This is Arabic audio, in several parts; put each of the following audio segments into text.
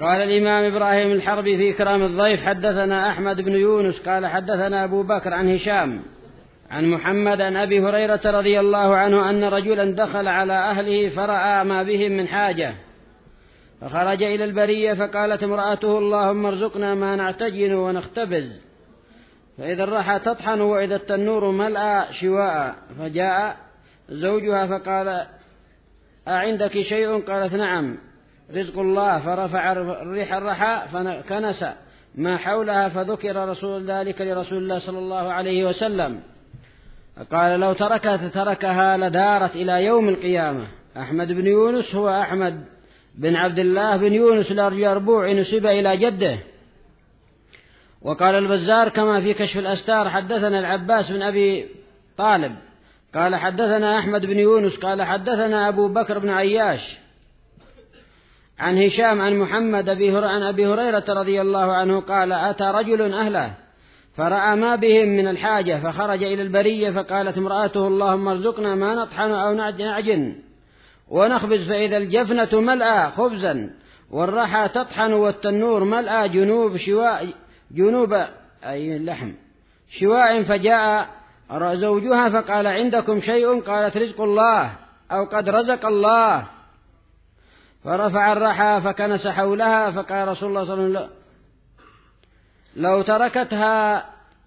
قال الإمام إبراهيم الحربي في إكرام الضيف: حدثنا أحمد بن يونس قال حدثنا أبو بكر عن هشام عن محمد عن أبي هريرة رضي الله عنه أن رجلا دخل على أهله فرأى ما بهم من حاجة، فخرج إلى البرية فقالت امرأته: اللهم ارزقنا ما نعتجن ونختبز، فإذا الرحى تطحن وإذا التنور ملأ شواء. فجاء زوجها فقال: أعندك شيء؟ قالت: نعم، رزق الله. فرفع الريح الرحى فكنس ما حولها، فذكر ذلك لرسول الله صلى الله عليه وسلم، قال: لو تركها لدارت إلى يوم القيامة. أحمد بن يونس هو أحمد بن عبد الله بن يونس اليربوعي، نسب إلى جده. وقال البزار كما في كشف الأستار: حدثنا العباس بن أبي طالب قال حدثنا أحمد بن يونس قال حدثنا أبو بكر بن عياش عن هشام عن محمد عن أبي هريرة رضي الله عنه قال: أتى رجل أهله فرأى ما بهم من الحاجة، فخرج إلى البرية فقالت امرأته: اللهم ارزقنا ما نطحن أو نعجن ونخبز، فإذا الجفنة ملأ خبزا والرحى تطحن والتنور ملأ جنوب أي اللحم شواء. فجاء زوجها فقال: عندكم شيء؟ قالت: رزق الله، أو قد رزق الله. فرفع الرحى فكنس حولها، فقال رسول الله صلى الله عليه وسلم: لو تركتها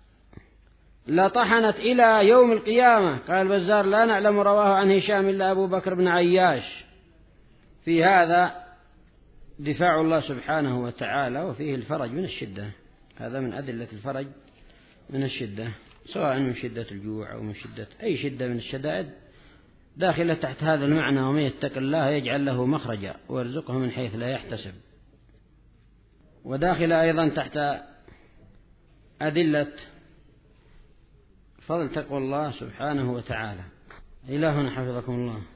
لطحنت إلى يوم القيامة. قال البزار: لا نعلم رواه عن هشام إلا أبو بكر بن عياش. في هذا دفاع الله سبحانه وتعالى، وفيه الفرج من الشدة. هذا من أدلة الفرج من الشدة، سواء من شدة الجوع أو من شدة أي شدة من الشدائد، داخلة تحت هذا المعنى: ومن يتق الله يجعل له مخرجا ويرزقه من حيث لا يحتسب. وداخلة أيضا تحت أدلة فضل تقوى الله سبحانه وتعالى. إلهنا حفظكم الله.